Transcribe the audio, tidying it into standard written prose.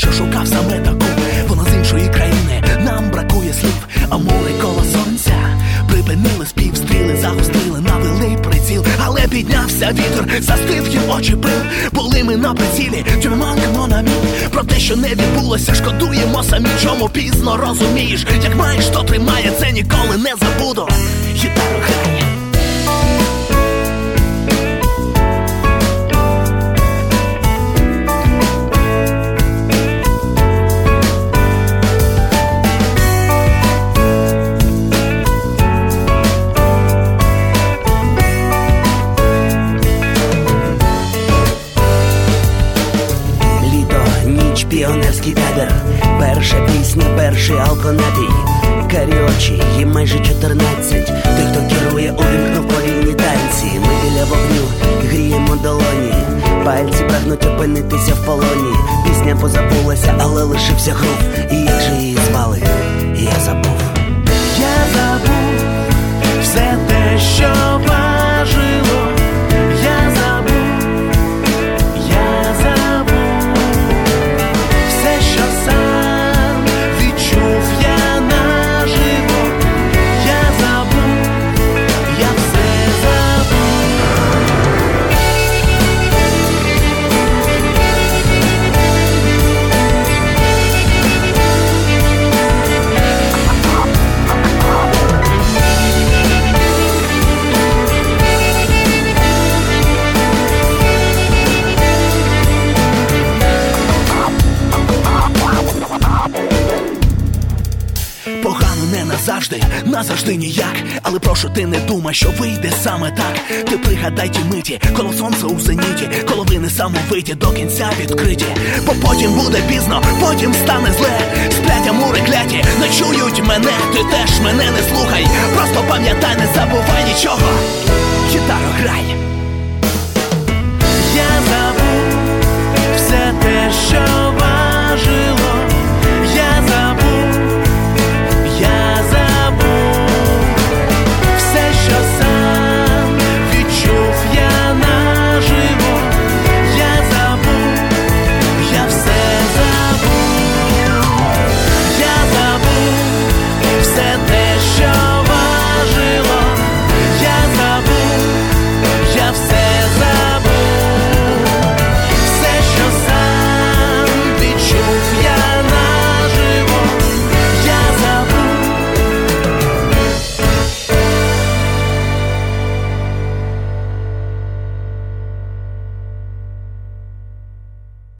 що шукав саме таку. Вона з іншої країни, нам бракує слів. А море коло сонця, припинили спів, стріли загострили, навели приціл. Але піднявся вітер, застив їм очі пил. Були ми на прицілі, тюрманкано на мій. Про те, що не відбулося, шкодуємо самі. Чому пізно розумієш, як маєш, то тримає, це ніколи не забуду. Гітару грає. Піонерський табір, перша пісня, перший алконапій, каріочі, їм майже 14. Той, хто керує, увімкнув повільні танці. Ми біля вогню гріємо долоні, пальці прагнуть опинитися в полоні. Пісня позабулася, але лишився грув. І як же її звали, я забув. Я забув все те, що важило. Я забув. Назавжди ніяк, але прошу, ти не думай, що вийде саме так. Ти пригадай ті миті, коло сонце у зеніті, коловини самовиті, до кінця відкриті. Бо потім буде пізно, потім стане зле. Сплять амури кляті, не чують мене. Ти теж мене не слухай, просто пам'ятай, не забувай нічого. Гітаро грай. Я забув все те, що